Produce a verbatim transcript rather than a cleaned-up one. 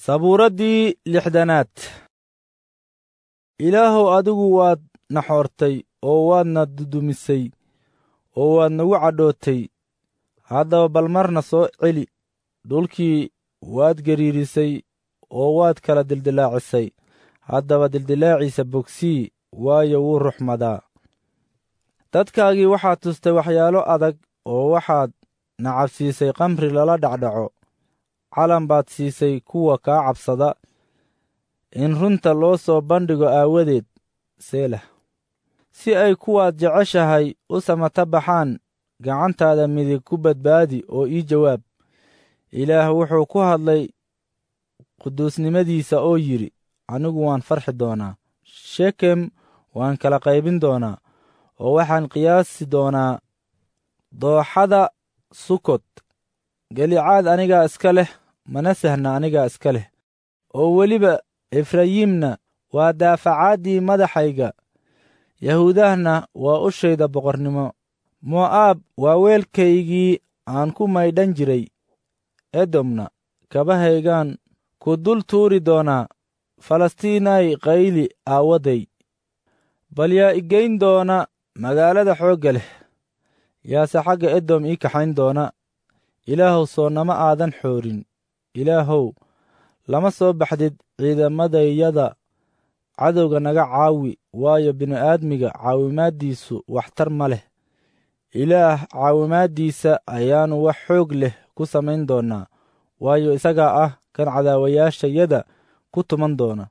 sabuuraddii lixdanaad. ilaahow adigu waad na xoortay oo waadna dudumisay oo waad nagu cadhootay. haddaba bal marna soo celi. dhulkii waad gariirisay oo waad kala dildilaacisay. haddaba dildilaaciisa bogsii, waayo wuu ruxmadaa. dadkaagii waxaad tustay waxyaalo adag oo waxaad na cabsiisay qamri lala dhacdhaco. calan baad siisay kuwa kaa cabsada, in runta loo soo bandhigo aawadeed. selah. si ay kuwaad jeceshahay u samata baxaan, gacantaada midig ku badbaadi oo ii jawaab. ilaah wuxuu ku hadlay quduusnimadiisa oo yidhi, anigu waan farxi doonaa. shekem waan kala qaybin doonaa, oo waxaan qiyaasi doonaa dooxada sukot. galicaad anigaa iska leh, manasehna anigaa iska leh. oo weliba efrayiimna waa daafacaaddii madaxayga, yahuudahna waa ushayda boqornimo. mo'aab waa weelkaygii aan ku maydhan jiray. edomna kabahaygaan ku dul tuuri doonaa. falastiinay qayli aawaday. bal yaa igeyn doona magaalada xoogga leh? yaase xagga edom ii kaxayn doona? ilaahow soo nama aadan xoorin. ilaahow lama soo baxdid ciidamadayada. cadowga naga caawi, waayo bini'aadmiga caawimaaddiisu waxtar ma leh. ilaah caawimaaddiisa ayaannu wax xoog leh ku samayn doonnaa, waayo isagaa ah kan cadaawayaashayada ku tuman doona.